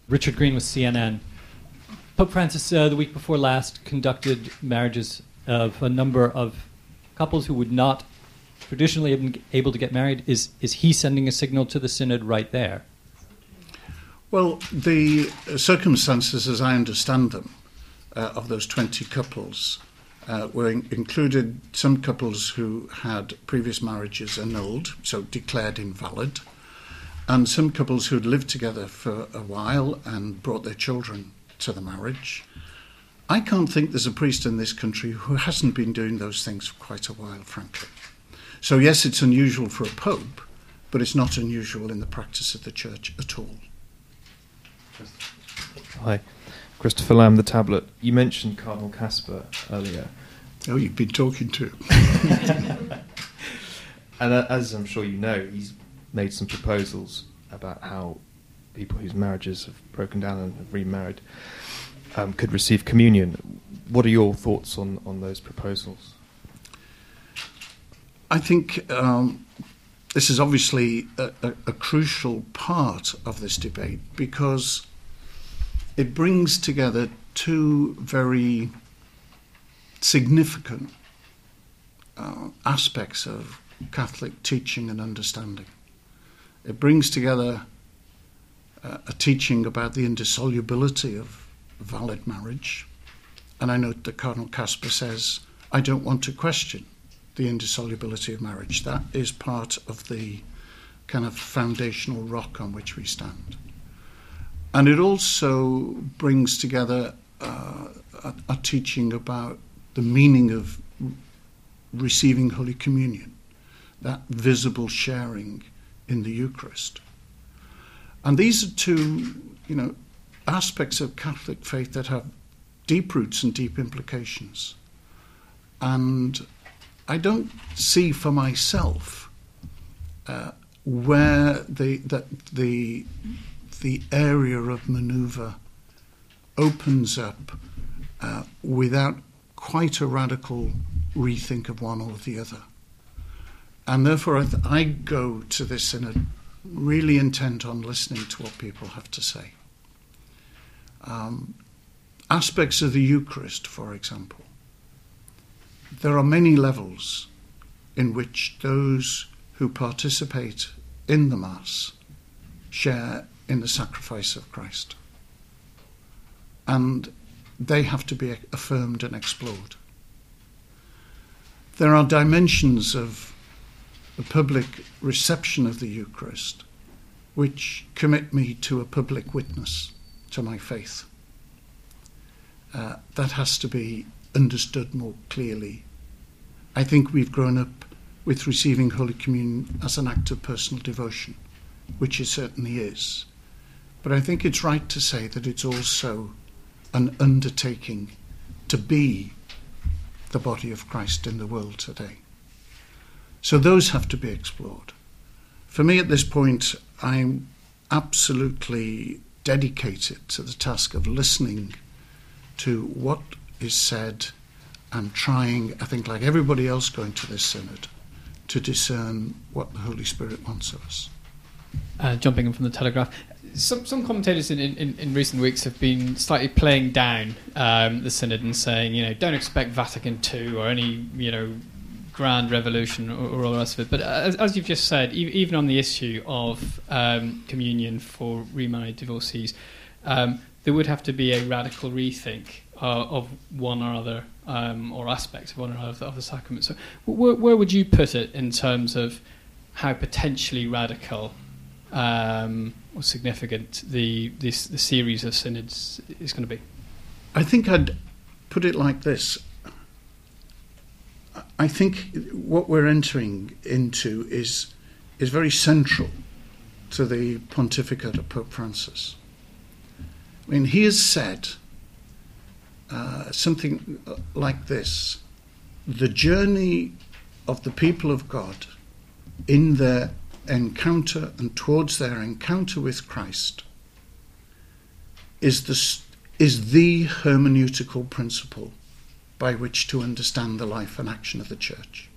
Richard Green with CNN. Pope Francis, the week before last, conducted marriages of a number of couples who would not traditionally have been able to get married. Is he sending a signal to the Synod right there? Well, the circumstances, as I understand them, of those 20 couples were included some couples who had previous marriages annulled, so declared invalid, and some couples who'd lived together for a while and brought their children to the marriage. I can't think there's a priest in this country who hasn't been doing those things for quite a while, frankly. So yes, it's unusual for a pope, but it's not unusual in the practice of the church at all. Hi, Christopher Lamb, The Tablet. You mentioned Cardinal Kasper earlier. Oh, you've been talking to him. And as I'm sure you know, he's made some proposals about how people whose marriages have broken down and have remarried could receive communion. What are your thoughts on those proposals? I think this is obviously a crucial part of this debate because it brings together two very significant aspects of Catholic teaching and understanding. It brings together a teaching about the indissolubility of valid marriage. And I note that Cardinal Kasper says, I don't want to question the indissolubility of marriage. That is part of the kind of foundational rock on which we stand. And it also brings together a teaching about the meaning of receiving Holy Communion, that visible sharing in the Eucharist. And these are two, aspects of Catholic faith that have deep roots and deep implications. And I don't see for myself where the area of manoeuvre opens up without quite a radical rethink of one or the other. And therefore I go to this synod really intent on listening to what people have to say. Aspects of the Eucharist, for example. There are many levels in which those who participate in the Mass share in the sacrifice of Christ. And they have to be affirmed and explored. There are dimensions of the public reception of the Eucharist which commit me to a public witness to my faith. That has to be understood more clearly. I think we've grown up with receiving Holy Communion as an act of personal devotion, which it certainly is. But I think it's right to say that it's also an undertaking to be the body of Christ in the world today. So those have to be explored. For me at this point, I'm absolutely dedicated to the task of listening to what is said and trying, I think like everybody else going to this synod, to discern what the Holy Spirit wants of us. Jumping in from the Telegraph, some commentators in recent weeks have been slightly playing down the synod and saying, don't expect Vatican II or any, grand revolution or all the rest of it. But as you've just said, even on the issue of communion for remarried divorcees, there would have to be a radical rethink of one or other or aspects of one or other of the sacrament. So where would you put it in terms of how potentially radical or significant the series of synods is going to be? I think I'd put it like this. I think what we're entering into is very central to the pontificate of Pope Francis. I mean, he has said something like this: the journey of the people of God in their encounter and towards their encounter with Christ is the hermeneutical principle by which to understand the life and action of the Church.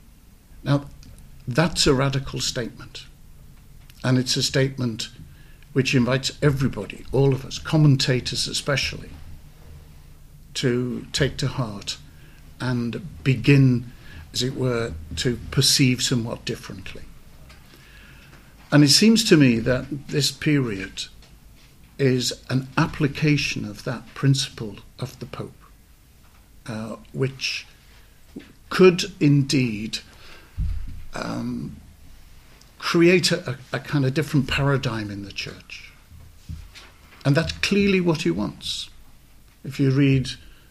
Now, that's a radical statement, and it's a statement which invites everybody, all of us, commentators especially, to take to heart and begin, as it were, to perceive somewhat differently. And it seems to me that this period is an application of that principle of the Pope, which could indeed create a kind of different paradigm in the Church. And that's clearly what he wants. If you read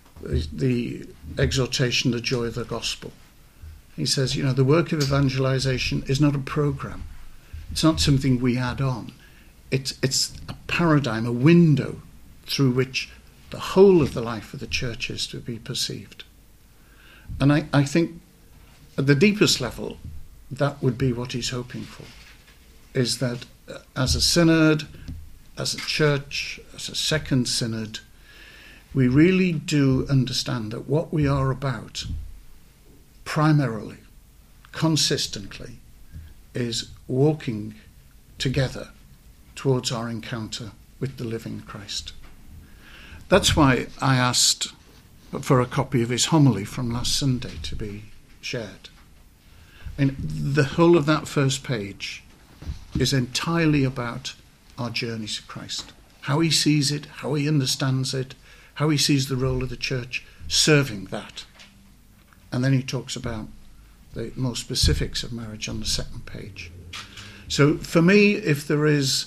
the exhortation, The Joy of the Gospel, he says, the work of evangelization is not a program. It's not something we add on. It's a paradigm, a window through which the whole of the life of the Church is to be perceived. And I think at the deepest level, that would be what he's hoping for, is that as a synod, as a church, as a second synod, we really do understand that what we are about, primarily, consistently, is walking together towards our encounter with the living Christ. That's why I asked for a copy of his homily from last Sunday to be shared. And the whole of that first page is entirely about our journey to Christ, how he sees it, how he understands it, how he sees the role of the Church serving that. And then he talks about the more specifics of marriage on the second page. So for me, if there is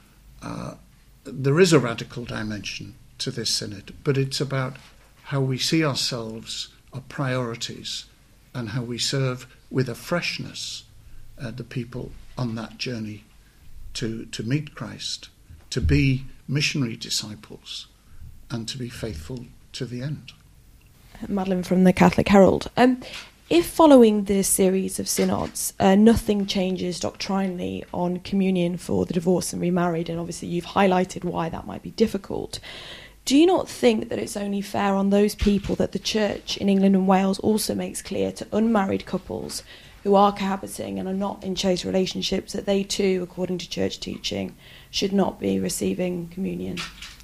a radical dimension to this synod, but it's about how we see ourselves, our priorities, and how we serve with a freshness the people on that journey to meet Christ, to be missionary disciples, and to be faithful to the end. Madeline from the Catholic Herald. If following this series of synods, nothing changes doctrinally on communion for the divorced and remarried, and obviously you've highlighted why that might be difficult, do you not think that it's only fair on those people that the Church in England and Wales also makes clear to unmarried couples who are cohabiting and are not in chaste relationships that they too, according to Church teaching, should not be receiving communion?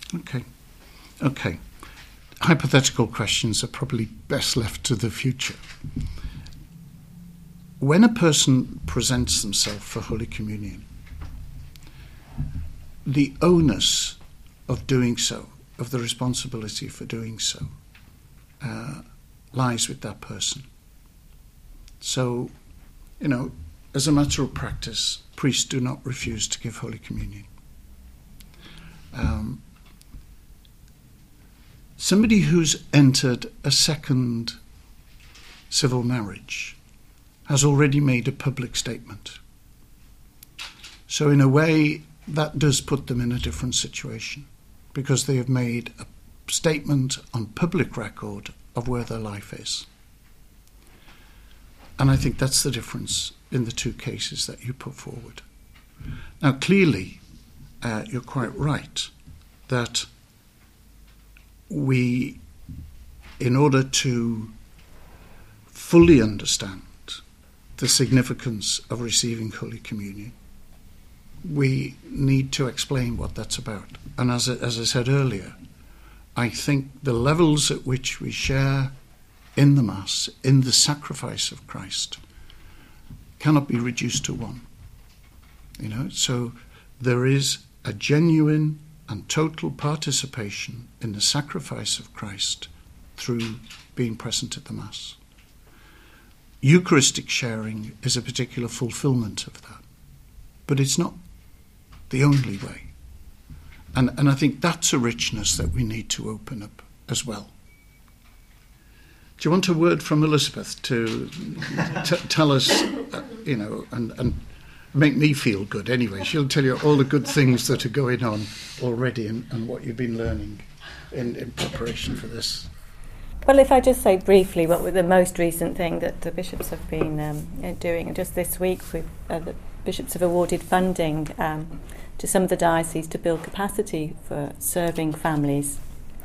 Okay. Hypothetical questions are probably best left to the future. When a person presents themselves for Holy Communion, the onus of doing so, of the responsibility for doing so, lies with that person. So, as a matter of practice, priests do not refuse to give Holy Communion. Somebody who's entered a second civil marriage has already made a public statement. So in a way, that does put them in a different situation, because they have made a statement on public record of where their life is. And I think that's the difference in the two cases that you put forward. Now, clearly, you're quite right that we, in order to fully understand the significance of receiving Holy Communion, we need to explain what that's about. And as I said earlier, I think the levels at which we share in the Mass, in the sacrifice of Christ, cannot be reduced to one. So there is a genuine and total participation in the sacrifice of Christ through being present at the Mass. Eucharistic sharing is a particular fulfillment of that, but it's not the only way. And I think that's a richness that we need to open up as well. Do you want a word from Elizabeth to tell us, and make me feel good anyway? She'll tell you all the good things that are going on already and what you've been learning in preparation for this. Well, if I just say briefly what was the most recent thing that the bishops have been doing, and just this week the bishops have awarded funding to some of the dioceses to build capacity for serving families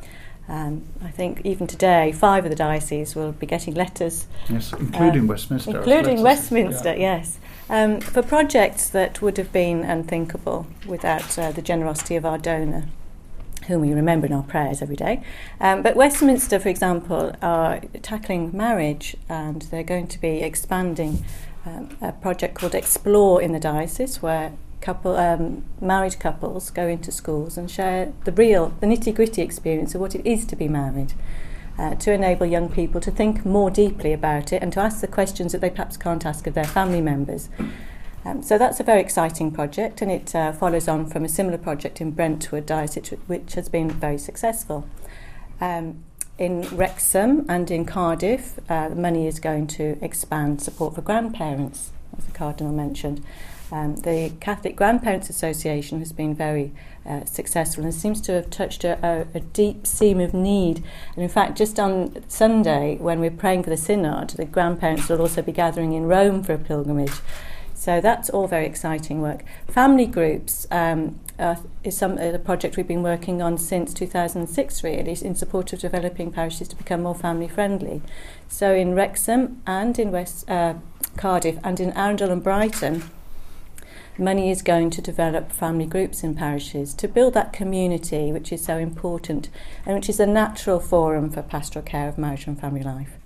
I think even today, 5 of the dioceses will be getting letters. Yes, including Westminster. Including Westminster, yes. For projects that would have been unthinkable without the generosity of our donor, whom we remember in our prayers every day. But Westminster, for example, are tackling marriage, and they're going to be expanding a project called Explore in the diocese, where married couples go into schools and share the nitty-gritty experience of what it is to be married, to enable young people to think more deeply about it and to ask the questions that they perhaps can't ask of their family members. So that's a very exciting project, and it follows on from a similar project in Brentwood Diocese, which has been very successful. In Wrexham and in Cardiff, the money is going to expand support for grandparents, as the Cardinal mentioned. The Catholic Grandparents Association has been very successful and seems to have touched a deep seam of need. And in fact, just on Sunday, when we're praying for the Synod, the grandparents will also be gathering in Rome for a pilgrimage. So that's all very exciting work. Family groups is a project we've been working on since 2006, really, in support of developing parishes to become more family friendly. So in Wrexham and in Cardiff and in Arundel and Brighton, money is going to develop family groups in parishes to build that community which is so important and which is a natural forum for pastoral care of marriage and family life.